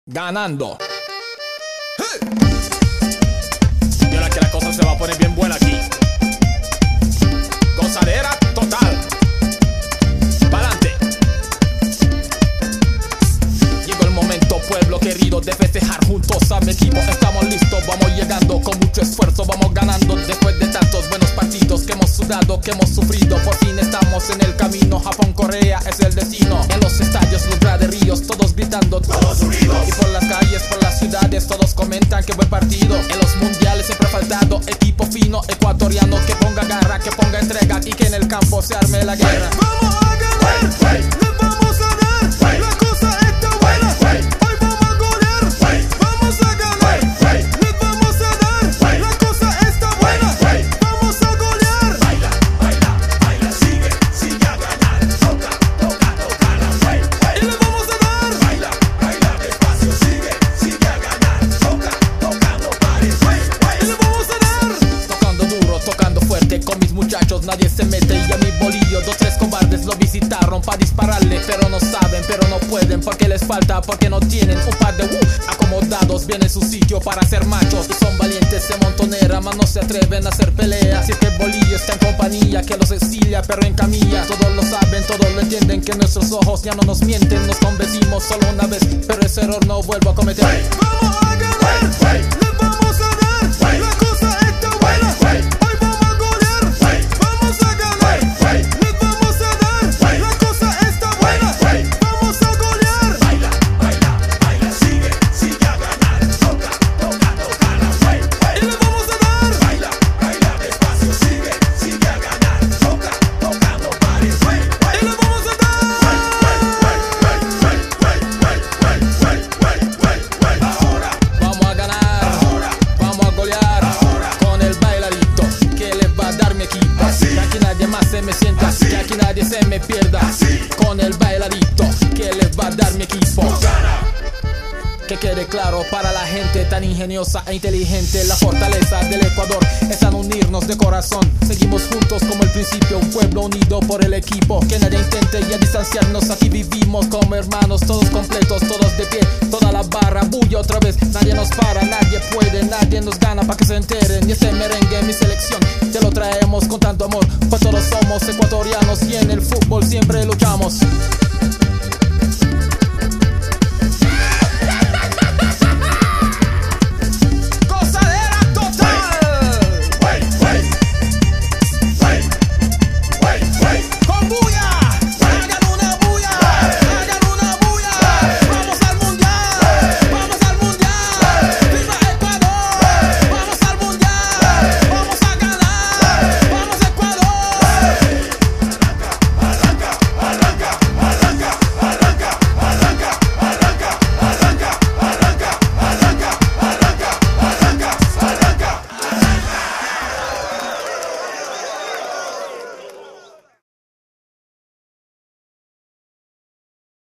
ganando. ¡Hey! Y ahora que la cosa se va a poner bien buena aquí. Gozadera total. Pa'lante. Llegó el momento, pueblo querido, de festejar juntos a mi equipo. Estamos listos, vamos llegando con mucho esfuerzo, vamos ganando. Después de tantos buenos partidos que hemos sudado, que hemos sufrido, por fin estamos en el camino. Japón, Corea es el destino. En los estadios, los graderíos, todos gritando, todos unidos. Y por las calles, por las ciudades, todos comentan que buen partido. En los mundiales siempre ha faltado equipo fino, ecuatoriano, que ponga garra, que ponga entrega y que en el campo se arme la guerra. Vamos a ganar, le vamos a dar, la cosa está buena, hoy vamos a golear, vamos a ganar, le vamos a dar, la cosa está buena, vamos a golear. Baila, baila, baila, sigue a ganar, toca, la Y le vamos a dar, baila, baila despacio, sigue a ganar, tocando pares, y le vamos a dar. Tocando duro, tocando fuerte, con mis muchachos nadie se mete. Y a mi bolillo, 2, 3 cobardes lo visitaron pa' dispararle, pero no saben, pero no pueden, porque les falta, porque no tienen un par de acomodados bien en su sitio para ser machos. Y son valientes de montonera, mas no se atreven a hacer pelea. Así que el bolillo está en compañía, que los exilia, pero en camilla. Todos lo saben, todos lo entienden, que nuestros ojos ya no nos mienten. Nos convencimos solo una vez, pero ese error no vuelvo a cometer. Vamos a ganar, le vamos a dar, la cosa está buena, hoy vamos a golear, vamos a ganar, le vamos a dar, la cosa está buena, vamos a golear. baila, baila, baila, sigue a ganar, toca, la Y le vamos a dar, baila, baila despacio, sigue a ganar, tocando pares, y le vamos a dar. ahora, Vamos a ganar, vamos a golear, con el bailadito que les va a dar mi equipo. Así. Que aquí nadie más se me sienta, Así. que aquí nadie se me pierda. Así. Con el bailadito que les va a dar mi equipo. gana. Que quede claro para la gente tan ingeniosa e inteligente, la fortaleza del Ecuador es en unirnos de corazón. Seguimos juntos como el principio, un pueblo unido por el equipo. Que nadie intente ya distanciarnos, aquí vivimos como hermanos, todos completos, todos de pie, toda la barra bulla otra vez. Nadie nos para, nadie puede, nadie nos gana, pa' que se enteren. Y este merengue, mi selección, te lo traemos con tanto amor, pues todos somos ecuatorianos y en el fútbol siempre luchamos.